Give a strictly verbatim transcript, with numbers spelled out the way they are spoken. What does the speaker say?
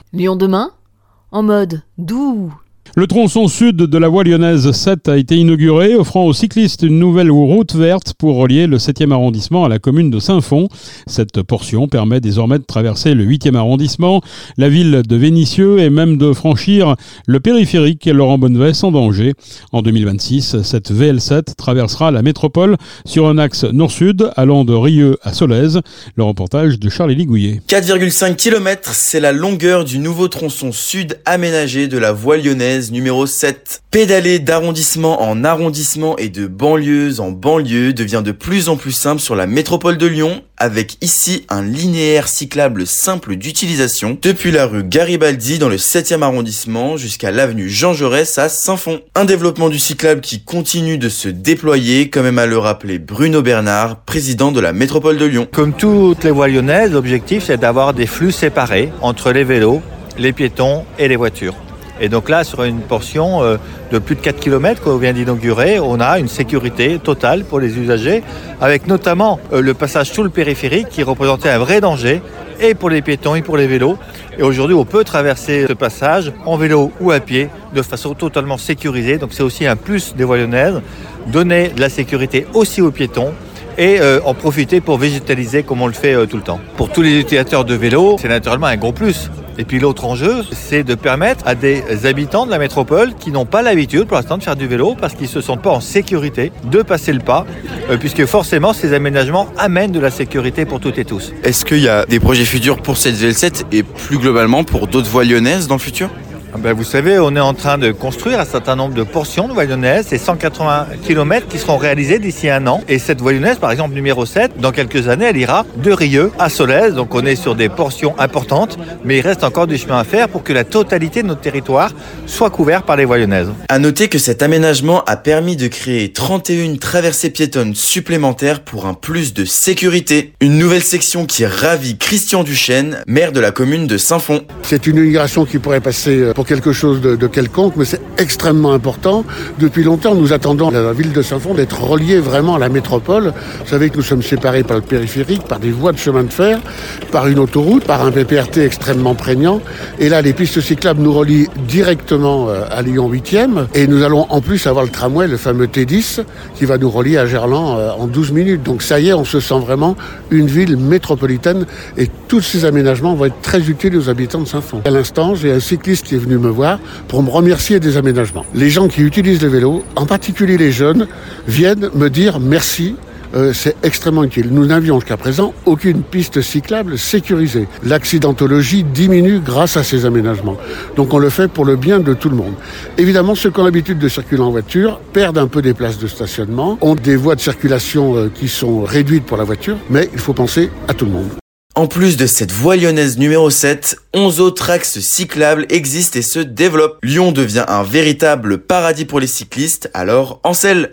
Lyon demain, en mode doux. Le tronçon sud de la voie lyonnaise sept a été inauguré, offrant aux cyclistes une nouvelle route verte pour relier le septième arrondissement à la commune de Saint-Fond. Cette portion permet désormais de traverser le huitième arrondissement, la ville de Vénissieux et même de franchir le périphérique Laurent Bonnevet sans danger. En deux mille vingt-six, cette V L sept traversera la métropole sur un axe nord-sud allant de Rieux à Solèze. Le reportage de Charles-Élie Gouillet. quatre virgule cinq kilomètres, c'est la longueur du nouveau tronçon sud aménagé de la voie lyonnaise numéro sept. Pédaler d'arrondissement en arrondissement et de banlieue en banlieue devient de plus en plus simple sur la métropole de Lyon, avec ici un linéaire cyclable simple d'utilisation depuis la rue Garibaldi dans le septième arrondissement jusqu'à l'avenue Jean Jaurès à Saint-Fond. Un développement du cyclable qui continue de se déployer, comme aime à le rappeler Bruno Bernard, président de la métropole de Lyon. Comme toutes les voies lyonnaises, l'objectif c'est d'avoir des flux séparés entre les vélos, les piétons et les voitures. Et donc là, sur une portion euh, de plus de quatre kilomètres qu'on vient d'inaugurer, on a une sécurité totale pour les usagers, avec notamment euh, le passage sous le périphérique qui représentait un vrai danger, et pour les piétons et pour les vélos. Et aujourd'hui, on peut traverser ce passage en vélo ou à pied de façon totalement sécurisée. Donc c'est aussi un plus des voies lyonnaises, donner de la sécurité aussi aux piétons, et euh, en profiter pour végétaliser comme on le fait euh, tout le temps. Pour tous les utilisateurs de vélo, c'est naturellement un gros plus. Et puis l'autre enjeu, c'est de permettre à des habitants de la métropole qui n'ont pas l'habitude pour l'instant de faire du vélo parce qu'ils ne se sentent pas en sécurité de passer le pas, euh, puisque forcément ces aménagements amènent de la sécurité pour toutes et tous. Est-ce qu'il y a des projets futurs pour cette V L sept et plus globalement pour d'autres voies lyonnaises dans le futur ? Ben vous savez, on est en train de construire un certain nombre de portions de voies lyonnaises. C'est cent quatre-vingts kilomètres qui seront réalisés d'ici un an. Et cette voie lyonnaise, par exemple, numéro sept, dans quelques années, elle ira de Rieux à Solèze. Donc on est sur des portions importantes, mais il reste encore du chemin à faire pour que la totalité de notre territoire soit couverte par les voies lyonnaises. À noter que cet aménagement a permis de créer trente et un traversées piétonnes supplémentaires pour un plus de sécurité. Une nouvelle section qui ravit Christian Duchesne, maire de la commune de Saint-Fond. C'est une inauguration qui pourrait passer pour quelque chose de, de quelconque, mais c'est extrêmement important. Depuis longtemps, nous attendons la ville de Saint-Fond d'être reliée vraiment à la métropole. Vous savez que nous sommes séparés par le périphérique, par des voies de chemin de fer, par une autoroute, par un P P R T extrêmement prégnant. Et là, les pistes cyclables nous relient directement à Lyon huitième. Et nous allons en plus avoir le tramway, le fameux T dix, qui va nous relier à Gerland en douze minutes. Donc ça y est, on se sent vraiment une ville métropolitaine. Et tous ces aménagements vont être très utiles aux habitants de Saint-Fond. À l'instant, j'ai un cycliste qui est venu me voir pour me remercier des aménagements. Les gens qui utilisent le vélo, en particulier les jeunes, viennent me dire merci. Euh, c'est extrêmement utile. Nous n'avions jusqu'à présent aucune piste cyclable sécurisée. L'accidentologie diminue grâce à ces aménagements. Donc on le fait pour le bien de tout le monde. Évidemment, ceux qui ont l'habitude de circuler en voiture perdent un peu des places de stationnement, ont des voies de circulation euh, qui sont réduites pour la voiture, mais il faut penser à tout le monde. En plus de cette voie lyonnaise numéro sept, onze autres axes cyclables existent et se développent. Lyon devient un véritable paradis pour les cyclistes, alors en selle.